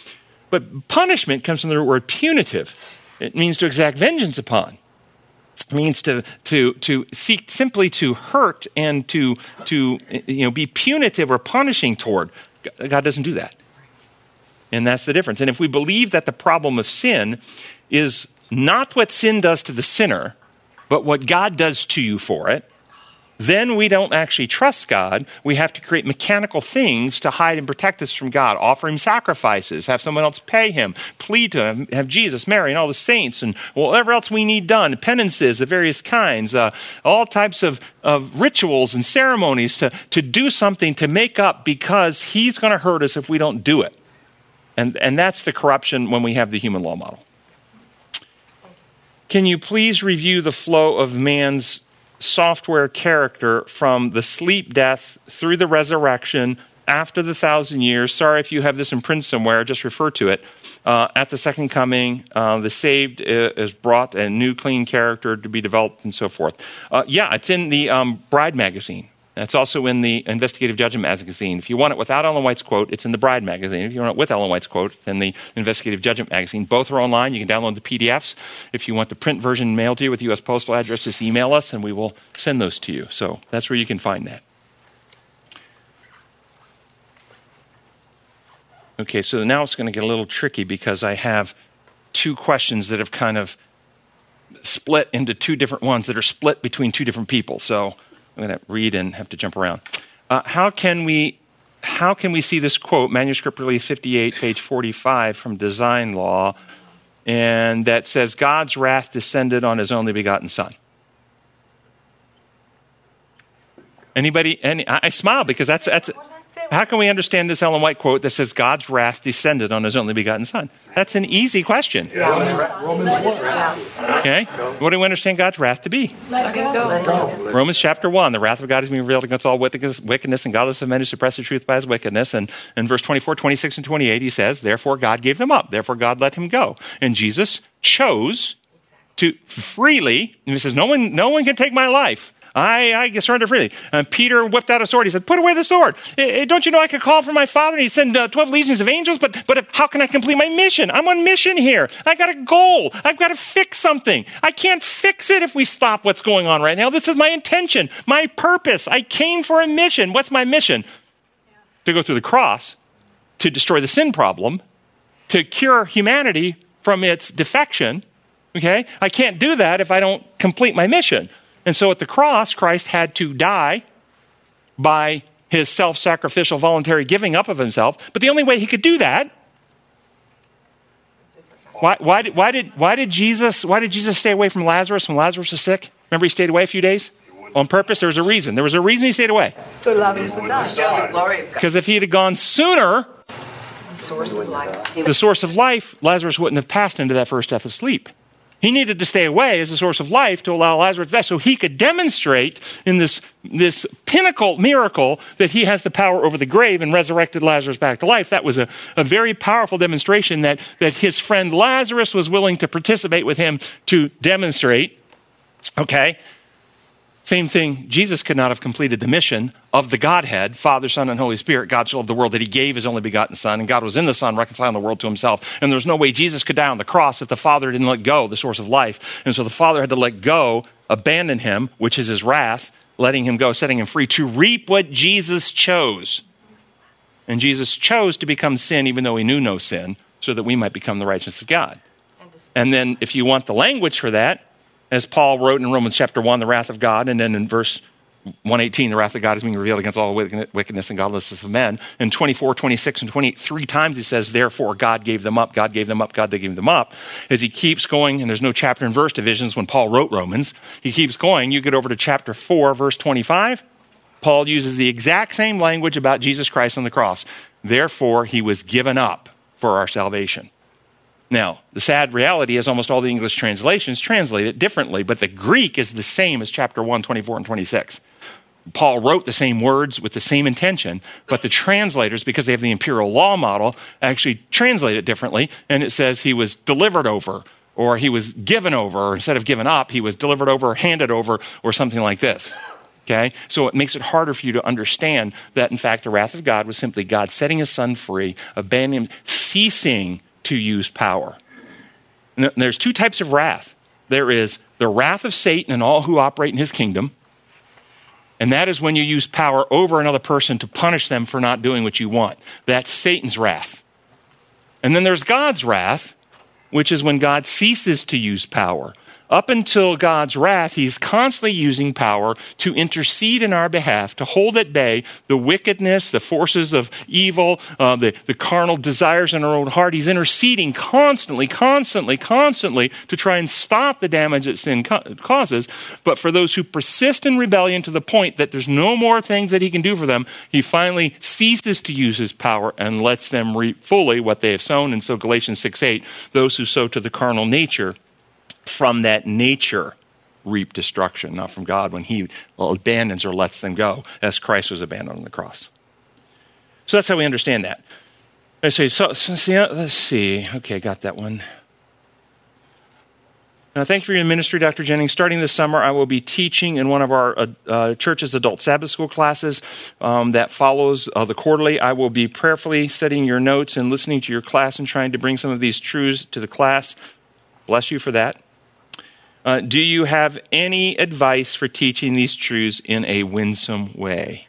But punishment comes from the word punitive. It means to exact vengeance upon. It means to to to seek simply to hurt and to to you know be punitive or punishing toward. God doesn't do that. And that's the difference. And if we believe that the problem of sin is not what sin does to the sinner, but what God does to you for it, then we don't actually trust God. We have to create mechanical things to hide and protect us from God. Offer him sacrifices, have someone else pay him, plead to him, have Jesus, Mary, and all the saints, and whatever else we need done, penances of various kinds, uh, all types of, of rituals and ceremonies to, to do something to make up because he's going to hurt us if we don't do it. And, and that's the corruption when we have the human law model. Can you please review the flow of man's software character from the sleep, death, through the resurrection, after the thousand years? Sorry if you have this in print somewhere, just refer to it. Uh, at the second coming, uh, the saved is brought a new clean character to be developed and so forth. Uh, yeah, it's in the um, Bride magazine. It's also in the Investigative Judgment magazine. If you want it without Ellen White's quote, it's in the Bride magazine. If you want it with Ellen White's quote, it's in the Investigative Judgment magazine. Both are online. You can download the P D Fs. If you want the print version mailed to you with U S postal address, just email us and we will send those to you. So that's where you can find that. Okay, so now it's going to get a little tricky because I have two questions that have kind of split into two different ones that are split between two different people. So I'm going to read and have to jump around. Uh, how can we how can we see this quote, Manuscript Release fifty-eight, page forty-five from Design Law, and that says, God's wrath descended on his only begotten Son? Anybody? Any, I, I smile because that's that's. how can we understand this Ellen White quote that says God's wrath descended on his only begotten son? That's an easy question. Yeah. Romans one. Yeah. Okay? What do we understand God's wrath to be? Let it go. Let it go. Romans chapter one, the wrath of God is being revealed against all wickedness wickedness and godless of men who suppress the truth by his wickedness. And in verse twenty-four, twenty-six, and twenty-eight, he says, therefore God gave them up. Therefore God let him go. And Jesus chose to freely, and he says, no one, no one can take my life. I, I surrender freely. And Peter whipped out a sword. He said, put away the sword. Eh, don't you know I could call for my Father and he'd send uh, twelve legions of angels? But, but how can I complete my mission? I'm on mission here. I got a goal. I've got to fix something. I can't fix it if we stop what's going on right now. This is my intention, my purpose. I came for a mission. What's my mission? To go through the cross, to destroy the sin problem, to cure humanity from its defection. Okay? I can't do that if I don't complete my mission. And so at the cross, Christ had to die by his self-sacrificial voluntary giving up of himself. But the only way he could do that, why, why, did, why, did, why, did Jesus, why did Jesus stay away from Lazarus when Lazarus was sick? Remember he stayed away a few days? On purpose? There was a reason. There was a reason he stayed away. To allow him to die. Show the glory of God. Because if he had gone sooner, The source of life. the source of life, Lazarus wouldn't have passed into that first death of sleep. He needed to stay away as the source of life to allow Lazarus to die so he could demonstrate in this, this pinnacle miracle that he has the power over the grave and resurrected Lazarus back to life. That was a, a very powerful demonstration that, that his friend Lazarus was willing to participate with him to demonstrate. Okay? Same thing, Jesus could not have completed the mission of the Godhead, Father, Son, and Holy Spirit. God so loved the world that he gave his only begotten Son, and God was in the Son reconciling the world to himself. And there's no way Jesus could die on the cross if the Father didn't let go, the source of life. And so the Father had to let go, abandon him, which is his wrath, letting him go, setting him free to reap what Jesus chose. And Jesus chose to become sin even though he knew no sin, so that we might become the righteousness of God. And then if you want the language for that, as Paul wrote in Romans chapter one, the wrath of God, and then in verse one eighteen, the wrath of God is being revealed against all wickedness and godlessness of men. In twenty-four, twenty-six, and twenty-eight, three times he says, therefore God gave them up, God gave them up, God gave them up. As he keeps going, and there's no chapter and verse divisions when Paul wrote Romans, he keeps going. You get over to chapter four, verse twenty-five, Paul uses the exact same language about Jesus Christ on the cross. Therefore, he was given up for our salvation. Now, the sad reality is almost all the English translations translate it differently, but the Greek is the same as chapter one, twenty-four, and twenty-six. Paul wrote the same words with the same intention, but the translators, because they have the imperial law model, actually translate it differently, and it says he was delivered over, or he was given over, or instead of given up, he was delivered over, or handed over, or something like this. Okay? So it makes it harder for you to understand that, in fact, the wrath of God was simply God setting his Son free, abandoning him, ceasing to use power. And there's two types of wrath. There is the wrath of Satan and all who operate in his kingdom. And that is when you use power over another person to punish them for not doing what you want. That's Satan's wrath. And then there's God's wrath, which is when God ceases to use power. Up until God's wrath, he's constantly using power to intercede in our behalf, to hold at bay the wickedness, the forces of evil, uh, the, the carnal desires in our own heart. He's interceding constantly, constantly, constantly to try and stop the damage that sin co- causes. But for those who persist in rebellion to the point that there's no more things that he can do for them, he finally ceases to use his power and lets them reap fully what they have sown. And so Galatians six eight, those who sow to the carnal nature, from that nature reap destruction, not from God when he abandons or lets them go, as Christ was abandoned on the cross. So that's how we understand that. I say, so, so see, let's see. Okay, got that one. Now, thank you for your ministry, Doctor Jennings. Starting this summer, I will be teaching in one of our uh, uh, church's adult Sabbath school classes um, that follows uh, the quarterly. I will be prayerfully studying your notes and listening to your class and trying to bring some of these truths to the class. Bless you for that. Uh, do you have any advice for teaching these truths in a winsome way?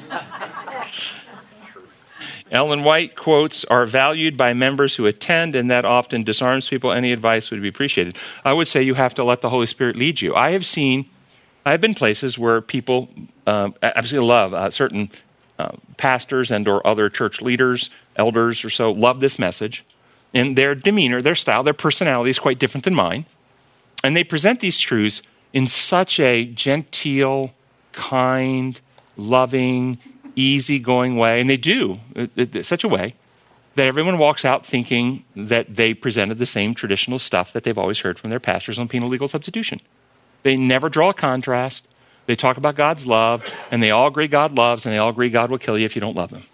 Ellen White quotes are valued by members who attend, and that often disarms people. Any advice would be appreciated. I would say you have to let the Holy Spirit lead you. I have seen, I have been places where people uh, absolutely love uh, certain uh, pastors and or other church leaders, elders or so, love this message. And their demeanor, their style, their personality is quite different than mine. And they present these truths in such a genteel, kind, loving, easygoing way, and they do, it, it, it's such a way that everyone walks out thinking that they presented the same traditional stuff that they've always heard from their pastors on penal legal substitution. They never draw a contrast. They talk about God's love, and they all agree God loves, and they all agree God will kill you if you don't love him.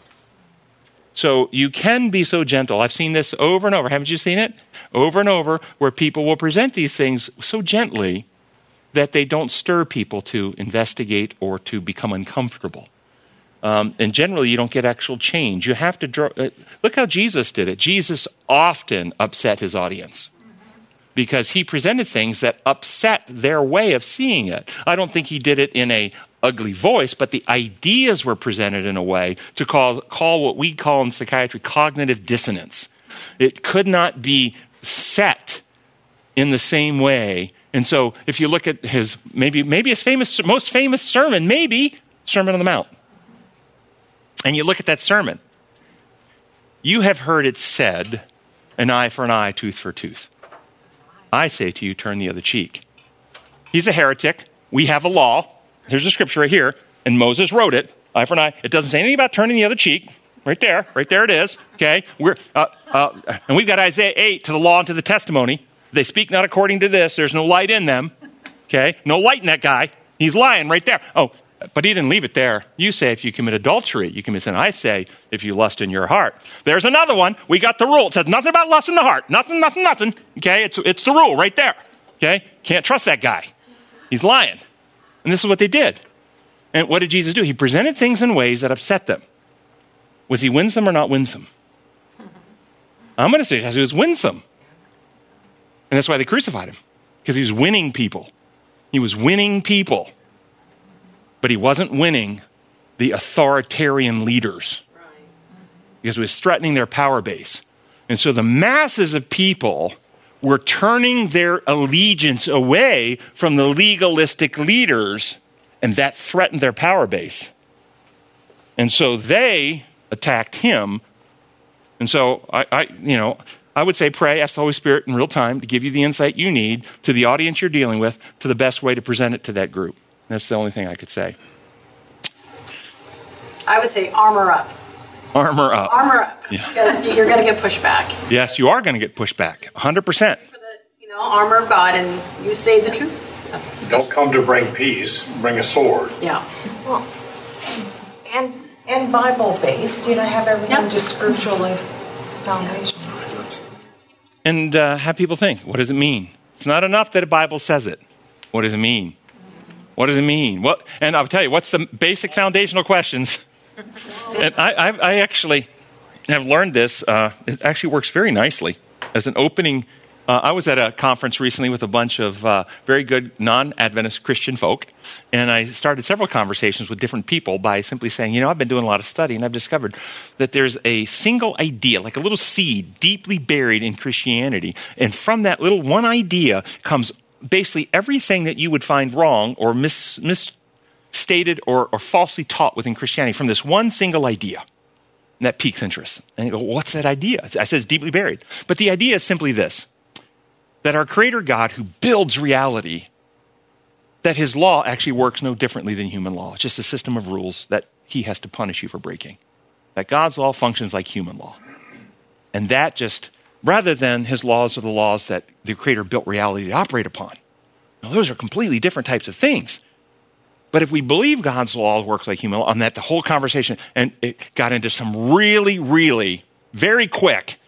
So you can be so gentle. I've seen this over and over. Haven't you seen it? Over and over, where people will present these things so gently that they don't stir people to investigate or to become uncomfortable. Um, and generally, you don't get actual change. You have to draw. Uh, look how Jesus did it. Jesus often upset his audience because he presented things that upset their way of seeing it. I don't think he did it in a ugly voice, but the ideas were presented in a way to call, call what we call in psychiatry cognitive dissonance. It could not be set in the same way. And so if you look at his, maybe maybe his famous, most famous sermon, maybe Sermon on the Mount, and you look at that sermon, you have heard it said, an eye for an eye, tooth for a tooth. I say to you, turn the other cheek. He's a heretic. We have a law. Here's a scripture right here, and Moses wrote it, eye for an eye. It doesn't say anything about turning the other cheek. Right there, right there it is. Okay, we're uh, uh, and we've got Isaiah eight, to the law and to the testimony. They speak not according to this. There's no light in them. Okay, no light in that guy. He's lying right there. Oh, but he didn't leave it there. You say if you commit adultery, you commit sin. I say if you lust in your heart. There's another one. We got the rule. It says nothing about lust in the heart. Nothing, nothing, nothing. Okay, it's it's the rule right there. Okay, can't trust that guy. He's lying. And this is what they did. And what did Jesus do? He presented things in ways that upset them. Was he winsome or not winsome? I'm going to say he was winsome. And that's why they crucified him. Because he was winning people. He was winning people. But he wasn't winning the authoritarian leaders. Because he was threatening their power base. And so the masses of people were turning their allegiance away from the legalistic leaders, and that threatened their power base. And so they attacked him. And so I, I, you know, I would say pray, ask the Holy Spirit in real time to give you the insight you need to the audience you're dealing with, to the best way to present it to that group. That's the only thing I could say. I would say armor up. Armor up. Armor up. Yeah. Because you're going to get pushed back. Yes, you are going to get pushed back, one hundred percent. For the, you know, armor of God, and you say the truth. That's, Don't come to bring peace, bring a sword. yeah. Well, and and Bible based, you know, have everything Yep. just scripturally foundational. And uh, have people think, what does it mean? It's not enough that a Bible says it. What does it mean? What does it mean? What? And I'll tell you, what's the basic foundational questions? And I, I, I actually have learned this. Uh, it actually works very nicely as an opening. Uh, I was at a conference recently with a bunch of uh, very good non-Adventist Christian folk, and I started several conversations with different people by simply saying, you know, I've been doing a lot of study, and I've discovered that there's a single idea, like a little seed, deeply buried in Christianity, and from that little one idea comes basically everything that you would find wrong or mis- misstated or, or falsely taught within Christianity from this one single idea. And that piques interest. And you go, what's that idea? I said it's deeply buried. But the idea is simply this, that our Creator God, who builds reality, that his law actually works no differently than human law. It's just a system of rules that he has to punish you for breaking. That God's law functions like human law. And that just, rather than his laws are the laws that the Creator built reality to operate upon. Now, those are completely different types of things. But if we believe God's law works like human law, and that the whole conversation, and it got into some really, really, very quick,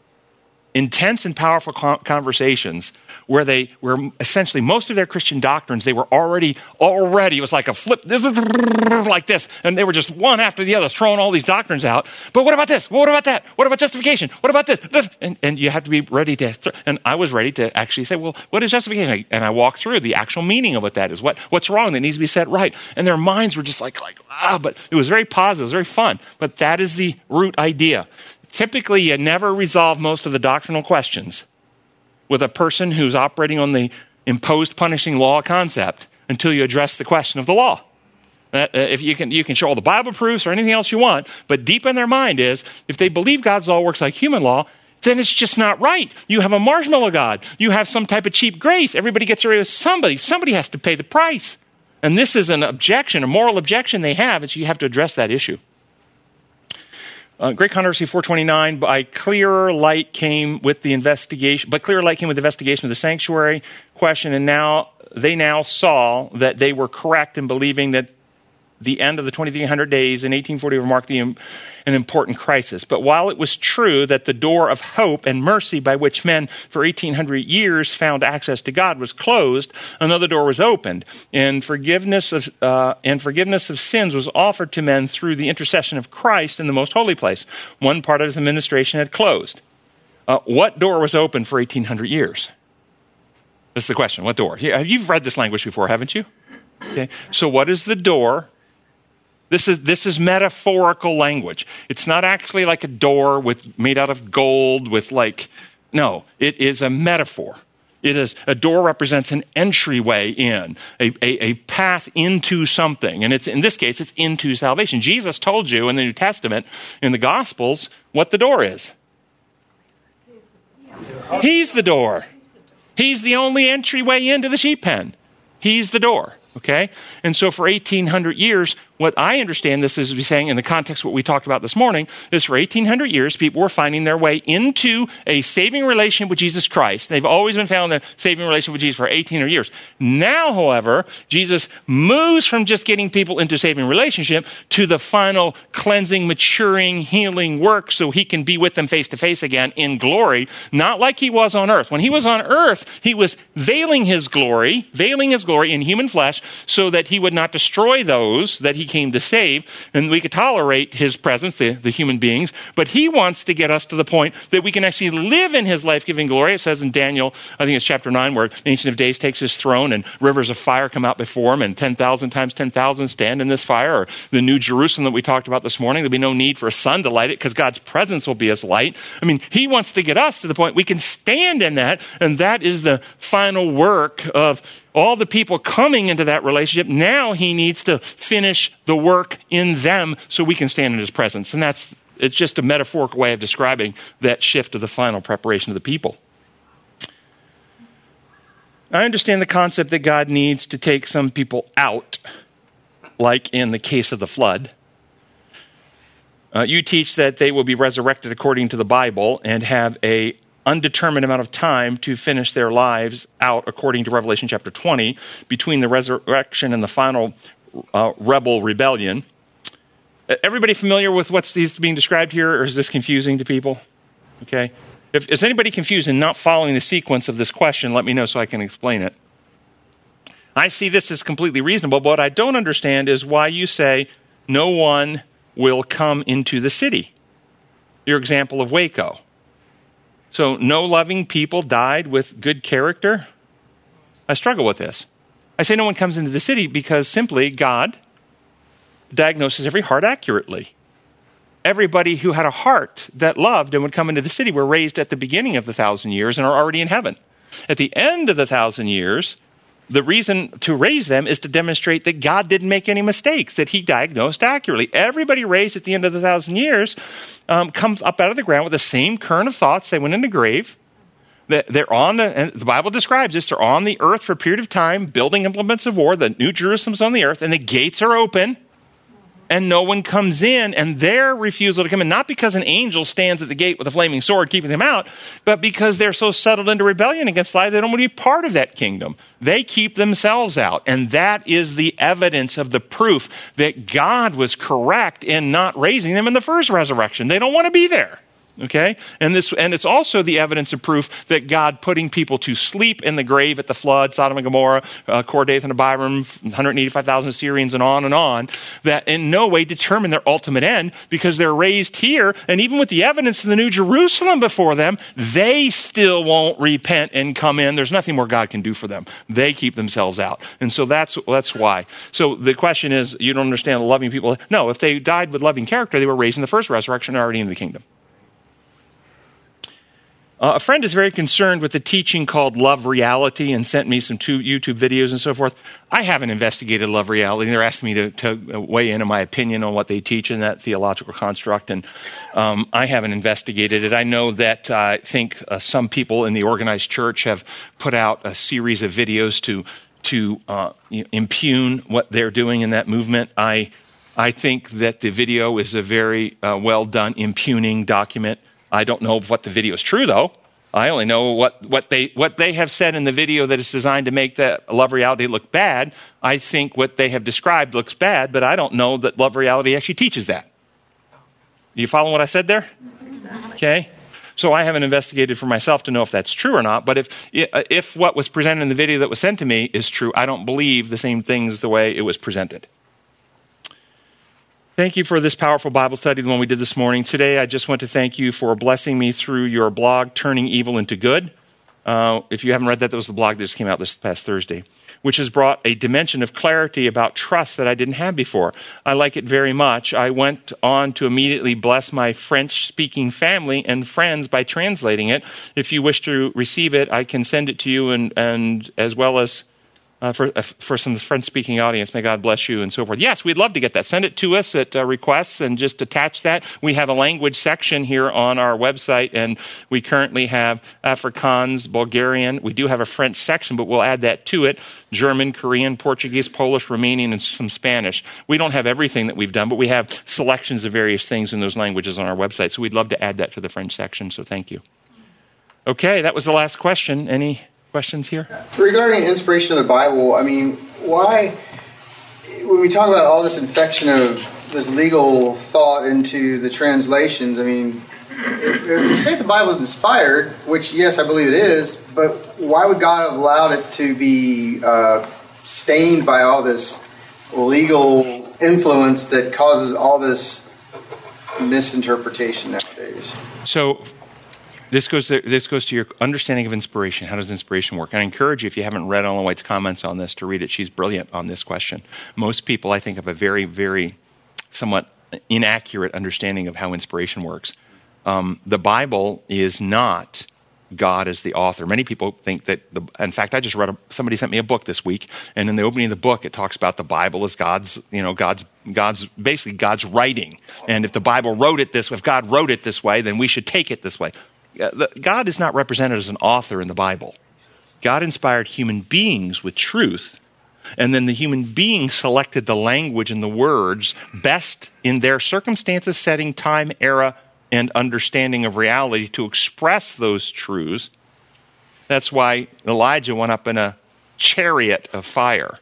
intense and powerful conversations where they were essentially most of their Christian doctrines, they were already, already, it was like a flip, like this, and they were just one after the other throwing all these doctrines out. But what about this? What about that? What about justification? What about this? this? And, and you have to be ready to, th- and I was ready to actually say, well, what is justification? And I walked through the actual meaning of what that is. What, what's wrong that needs to be set right? And their minds were just like, like, ah, but it was very positive, it was very fun. But that is the root idea. Typically, you never resolve most of the doctrinal questions with a person who's operating on the imposed punishing law concept until you address the question of the law. Uh, if you can, you can show all the Bible proofs or anything else you want, but deep in their mind is, if they believe God's law works like human law, then it's just not right. You have a marshmallow God. You have some type of cheap grace. Everybody gets away with somebody. Somebody has to pay the price. And this is an objection, a moral objection they have, and so you have to address that issue. Uh, Great Controversy four twenty-nine, by clearer light came with the investigation, but clearer light came with the investigation of the sanctuary question, and now they now saw that they were correct in believing that the end of the twenty-three hundred days in eighteen forty marked the, an important crisis. But while it was true that the door of hope and mercy by which men for eighteen hundred years found access to God was closed, another door was opened, and forgiveness of uh, and forgiveness of sins was offered to men through the intercession of Christ in the most holy place. One part of his administration had closed. Uh, what door was open for eighteen hundred years? That's the question. What door? You've read this language before, haven't you? Okay. So what is the door? This is this is metaphorical language. It's not actually like a door with made out of gold with like, no, it is a metaphor. It is, a door represents an entryway in, a, a, a path into something. And it's in this case, it's into salvation. Jesus told you in the New Testament, in the Gospels, what the door is. He's the door. He's the only entryway into the sheep pen. He's the door. Okay? And so for eighteen hundred years, what I understand this is to be saying in the context of what we talked about this morning, is for eighteen hundred years, people were finding their way into a saving relationship with Jesus Christ. They've always been found in a saving relationship with Jesus for eighteen hundred years. Now, however, Jesus moves from just getting people into a saving relationship to the final cleansing, maturing, healing work so he can be with them face to face again in glory, not like he was on earth. When he was on earth, he was veiling his glory, veiling his glory in human flesh so that he would not destroy those that he came to save, and we could tolerate his presence, the, the human beings, but he wants to get us to the point that we can actually live in his life-giving glory. It says in Daniel, I think it's chapter nine, where the Ancient of Days takes his throne and rivers of fire come out before him, and ten thousand times ten thousand stand in this fire, or the New Jerusalem that we talked about this morning. There'll be no need for a sun to light it because God's presence will be his light. I mean, he wants to get us to the point we can stand in that, and that is the final work of all the people coming into that relationship. Now he needs to finish the work in them so we can stand in his presence. And that's, it's just a metaphorical way of describing that shift of the final preparation of the people. I understand the concept that God needs to take some people out, like in the case of the flood. Uh, you teach that they will be resurrected according to the Bible and have a undetermined amount of time to finish their lives out according to Revelation chapter twenty between the resurrection and the final uh, rebel rebellion. Everybody familiar with what's being described here, or is this confusing to people? Okay. If is anybody confused and not following the sequence of this question, let me know so I can explain it. I see this as completely reasonable, but what I don't understand is why you say no one will come into the city. Your example of Waco. So no loving people died with good character? I struggle with this. I say no one comes into the city because simply God diagnoses every heart accurately. Everybody who had a heart that loved and would come into the city were raised at the beginning of the thousand years and are already in heaven. At the end of the thousand years, the reason to raise them is to demonstrate that God didn't make any mistakes, that he diagnosed accurately. Everybody raised at the end of the thousand years um, comes up out of the ground with the same current of thoughts. They went in the grave. They're on the, and the Bible describes this, they're on the earth for a period of time, building implements of war. The New Jerusalem's on the earth, and the gates are open, and no one comes in, and their refusal to come in, not because an angel stands at the gate with a flaming sword keeping them out, but because they're so settled into rebellion against life, they don't want to be part of that kingdom. They keep themselves out, and that is the evidence of the proof that God was correct in not raising them in the first resurrection. They don't want to be there. Okay? And this, and it's also the evidence of proof that God putting people to sleep in the grave at the flood, Sodom and Gomorrah, uh, Kor, Dathan, and Abiram, one hundred eighty-five thousand Assyrians, and on and on, that in no way determine their ultimate end because they're raised here. And even with the evidence of the New Jerusalem before them, they still won't repent and come in. There's nothing more God can do for them. They keep themselves out. And so that's, that's why. So the question is, you don't understand the loving people. No, if they died with loving character, they were raised in the first resurrection and already in the kingdom. Uh, a friend is very concerned with the teaching called Love Reality and sent me some two YouTube videos and so forth. I haven't investigated Love Reality. They're asking me to, to weigh in on my opinion on what they teach in that theological construct, and um, I haven't investigated it. I know that uh, I think uh, some people in the organized church have put out a series of videos to to uh, impugn what they're doing in that movement. I I think that the video is a very uh, well done impugning document. I don't know what the video is true, though. I only know what, what they what they have said in the video that is designed to make that Love Reality look bad. I think what they have described looks bad, but I don't know that Love Reality actually teaches that. You follow what I said there? Okay. So I haven't investigated for myself to know if that's true or not, but if if what was presented in the video that was sent to me is true, I don't believe the same things the way it was presented. Thank you for this powerful Bible study, the one we did this morning. Today, I just want to thank you for blessing me through your blog, Turning Evil into Good. Uh, if you haven't read that, that was the blog that just came out this past Thursday, which has brought a dimension of clarity about trust that I didn't have before. I like it very much. I went on to immediately bless my French-speaking family and friends by translating it. If you wish to receive it, I can send it to you, and, and as well as uh, for, uh, for some French-speaking audience. May God bless you and so forth. Yes, we'd love to get that. Send it to us at uh, requests and just attach that. We have a language section here on our website, and we currently have Afrikaans, Bulgarian. We do have a French section, but we'll add that to it. German, Korean, Portuguese, Polish, Romanian, and some Spanish. We don't have everything that we've done, but we have selections of various things in those languages on our website. So we'd love to add that to the French section, so thank you. Okay, that was the last question. Any questions here? Regarding inspiration of the Bible, I mean, why, when we talk about all this infection of this legal thought into the translations, I mean, if we say the Bible is inspired, which, yes, I believe it is, but why would God have allowed it to be uh, stained by all this legal influence that causes all this misinterpretation nowadays? So this goes to, this goes to your understanding of inspiration. How does inspiration work? And I encourage you, if you haven't read Ellen White's comments on this, to read it. She's brilliant on this question. Most people, I think, have a very, very somewhat inaccurate understanding of how inspiration works. Um, the Bible is not God as the author. Many people think that, the, in fact, I just read, a, somebody sent me a book this week, and in the opening of the book, it talks about the Bible as God's, you know, God's, God's, basically God's writing. And if the Bible wrote it this way, if God wrote it this way, then we should take it this way. God is not represented as an author in the Bible. God inspired human beings with truth, and then the human beings selected the language and the words best in their circumstances, setting, time, era, and understanding of reality to express those truths. That's why Elijah went up in a chariot of fire.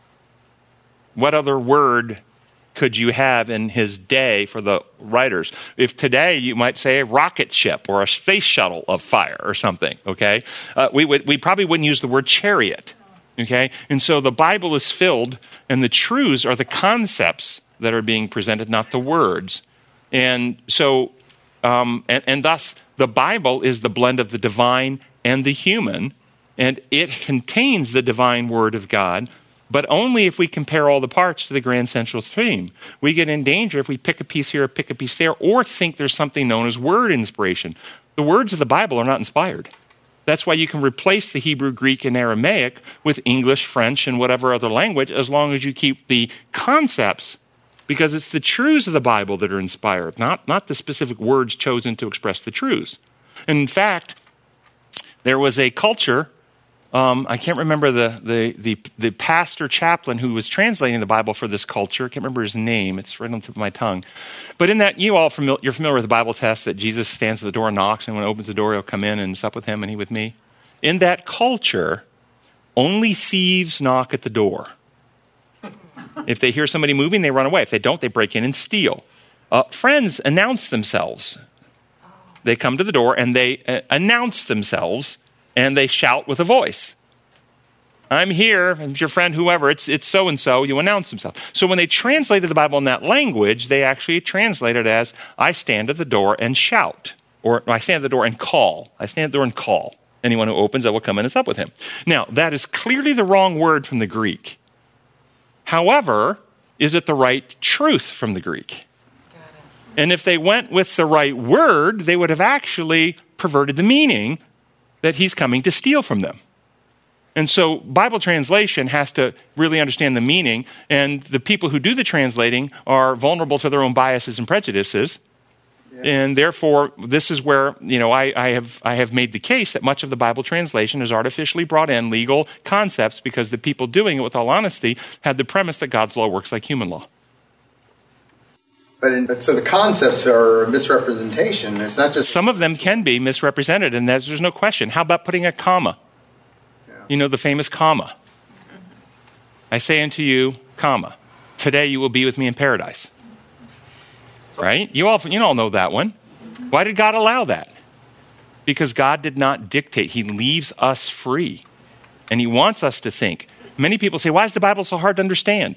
What other word could you have in his day for the writers? If today you might say a rocket ship or a space shuttle of fire or something, okay? Uh, we would we probably wouldn't use the word chariot, okay? And so the Bible is filled, and the truths are the concepts that are being presented, not the words. And so, um, and, and thus, the Bible is the blend of the divine and the human, and it contains the divine word of God, but only if we compare all the parts to the grand central theme. We get in danger if we pick a piece here or pick a piece there, or think there's something known as word inspiration. The words of the Bible are not inspired. That's why you can replace the Hebrew, Greek, and Aramaic with English, French, and whatever other language, as long as you keep the concepts, because it's the truths of the Bible that are inspired, not, not the specific words chosen to express the truths. And in fact, there was a culture, Um, I can't remember the, the the the pastor chaplain who was translating the Bible for this culture. I can't remember his name. It's right on the tip of my tongue. But in that, you all familiar, you're familiar with the Bible test that Jesus stands at the door and knocks, and when he opens the door, he'll come in and sup with him and he with me. In that culture, only thieves knock at the door. If they hear somebody moving, they run away. If they don't, they break in and steal. Uh, friends announce themselves. They come to the door and they uh, announce themselves. And they shout with a voice. I'm here, if your friend, whoever, it's it's so-and-so, you announce himself. So when they translated the Bible in that language, they actually translated it as, I stand at the door and shout. Or I stand at the door and call. I stand at the door and call. Anyone who opens, I will come in and sup with him. Now, that is clearly the wrong word from the Greek. However, is it the right truth from the Greek? And if they went with the right word, they would have actually perverted the meaning that he's coming to steal from them. And so Bible translation has to really understand the meaning, and the people who do the translating are vulnerable to their own biases and prejudices. And therefore, this is where, you know, I, I have I have made the case that much of the Bible translation has artificially brought in legal concepts because the people doing it, with all honesty, had the premise that God's law works like human law. But, in, but so the concepts are a misrepresentation. It's not just... Some of them can be misrepresented, and there's, there's no question. How about putting a comma? Yeah. You know, the famous comma. I say unto you, comma, today you will be with me in paradise. Right? You all, you all know that one. Why did God allow that? Because God did not dictate. He leaves us free. And he wants us to think. Many people say, why is the Bible so hard to understand?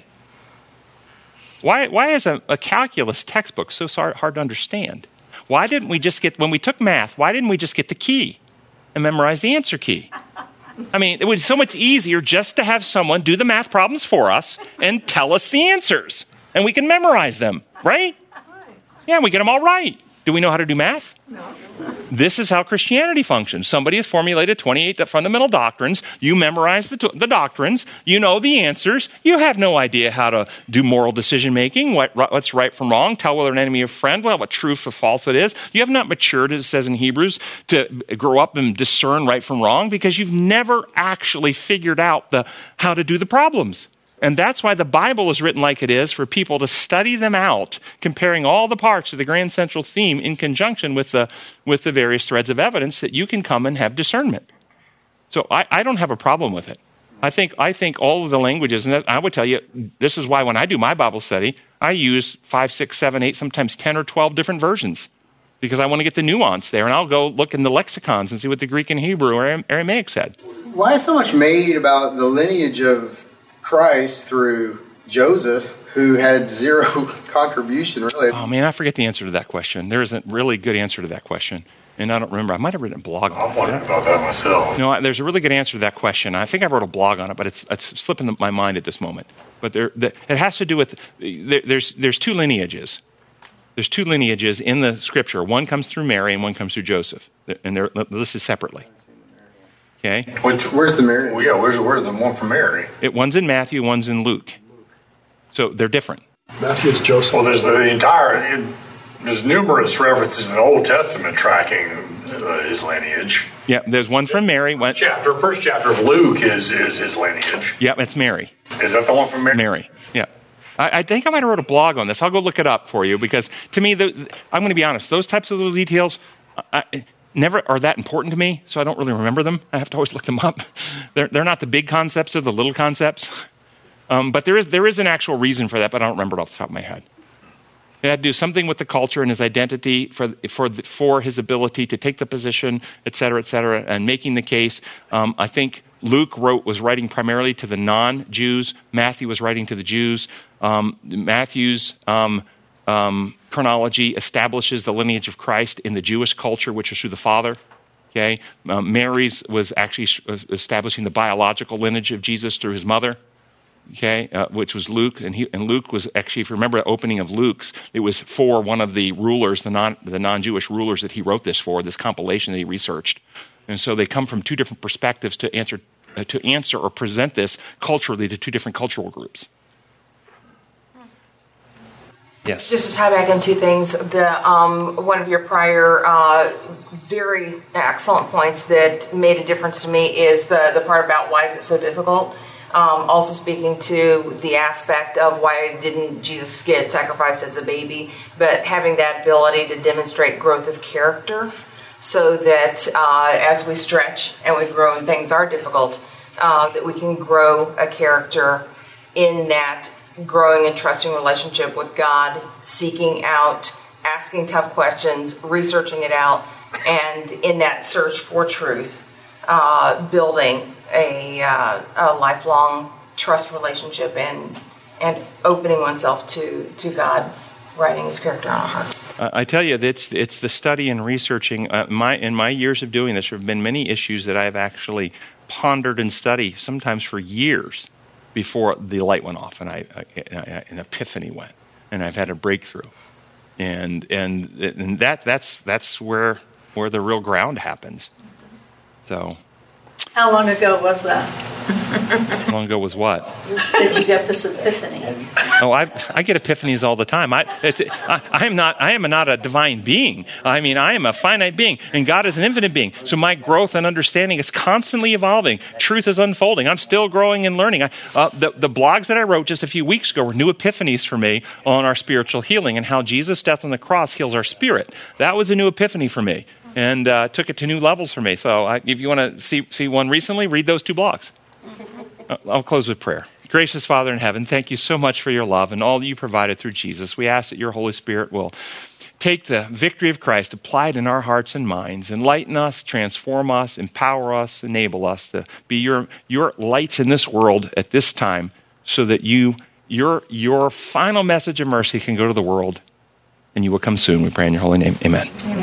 Why, why is a, a calculus textbook so hard to understand? Why didn't we just get, when we took math, why didn't we just get the key and memorize the answer key? I mean, it was so much easier just to have someone do the math problems for us and tell us the answers. And we can memorize them, right? Yeah, we get them all right. Do we know how to do math? No. This is how Christianity functions. Somebody has formulated twenty-eight fundamental doctrines. You memorize the, the doctrines. You know the answers. You have no idea how to do moral decision-making, what, what's right from wrong, tell whether an enemy or friend, well, what truth or falsehood is. You have not matured, as it says in Hebrews, to grow up and discern right from wrong because you've never actually figured out the how to do the problems. And that's why the Bible is written like it is, for people to study them out, comparing all the parts of the grand central theme in conjunction with the with the various threads of evidence that you can come and have discernment. So I, I don't have a problem with it. I think I think all of the languages, and I would tell you, this is why when I do my Bible study, I use five, six, seven, eight, sometimes ten or twelve different versions, because I want to get the nuance there. And I'll go look in the lexicons and see what the Greek and Hebrew or Aramaic said. Why is so much made about the lineage of Christ through Joseph, who had zero contribution, really? Oh, man, I forget the answer to that question. There isn't really a good answer to that question. And I don't remember. I might have written a blog on it. I'm wondering about that myself. No, there's a really good answer to that question. I think I wrote a blog on it, but it's, it's slipping my mind at this moment. But there, the, it has to do with, there, there's, there's two lineages. There's two lineages in the Scripture. One comes through Mary and one comes through Joseph. And they're listed separately. Okay. Which, where's the Mary? Well, yeah, where's, where's the one from Mary? It, one's in Matthew, one's in Luke. So they're different. Matthew's Joseph. Well, there's the, the entire, it, there's numerous references in the Old Testament tracking uh, his lineage. Yeah, there's one from Mary. One, chapter, first chapter of Luke is, is his lineage. Yeah, it's Mary. Is that the one from Mary? Mary, yeah. I, I think I might have wrote a blog on this. I'll go look it up for you, because to me, the, I'm going to be honest, those types of little details, I, never are that important to me, so I don't really remember them. I have to always look them up. They're, they're not the big concepts, they're the little concepts. Um, but there is there is an actual reason for that, but I don't remember it off the top of my head. It had to do something with the culture and his identity for for the, for his ability to take the position, et cetera, et cetera, and making the case. Um, I think Luke wrote was writing primarily to the non-Jews. Matthew was writing to the Jews. Um, Matthew's um, um, chronology establishes the lineage of Christ in the Jewish culture, which is through the Father. Okay, um, Mary's was actually establishing the biological lineage of Jesus through his mother. Okay, uh, which was Luke, and he and Luke was actually, if you remember the opening of Luke's, it was for one of the rulers, the non the non-Jewish rulers that he wrote this for, this compilation that he researched, and so they come from two different perspectives to answer uh, to answer or present this culturally to two different cultural groups. Yes. Just to tie back in two things, the um, one of your prior uh, very excellent points that made a difference to me is the the part about why is it so difficult. Um, also speaking to the aspect of why didn't Jesus get sacrificed as a baby, but having that ability to demonstrate growth of character so that uh, as we stretch and we grow and things are difficult, uh, that we can grow a character in that growing and trusting relationship with God, seeking out, asking tough questions, researching it out, and in that search for truth, uh, building A, uh, a lifelong trust relationship and and opening oneself to, to God, writing His character on our hearts. Uh, I tell you, it's it's the study and researching. Uh, my in my years of doing this, there have been many issues that I have actually pondered and studied, sometimes for years, before the light went off and I, I, I an epiphany went, and I've had a breakthrough, and and and that that's that's where where the real ground happens. So. How long ago was that? How long ago was what? That you got this epiphany. Oh, I I get epiphanies all the time. I, it's, I I am not I am not a divine being. I mean, I am a finite being, and God is an infinite being. So my growth and understanding is constantly evolving. Truth is unfolding. I'm still growing and learning. I, uh, the the blogs that I wrote just a few weeks ago were new epiphanies for me on our spiritual healing and how Jesus' death on the cross heals our spirit. That was a new epiphany for me, and uh, took it to new levels for me. So I, if you want to see see one recently, read those two blogs. I'll close with prayer. Gracious Father in heaven, thank you so much for your love and all that you provided through Jesus. We ask that your Holy Spirit will take the victory of Christ, apply it in our hearts and minds, enlighten us, transform us, empower us, enable us to be your, your lights in this world at this time so that you your, your final message of mercy can go to the world and you will come soon. We pray in your holy name. Amen. Amen.